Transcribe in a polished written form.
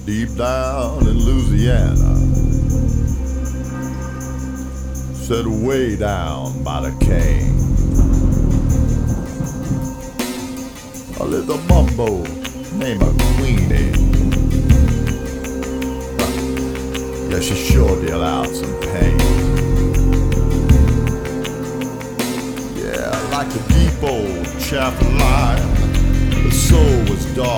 deep down in Louisiana, set way down by the cane. A little mumbo named a Queenie. Yeah, she sure deal out some pain. Yeah, like the deep old chaff line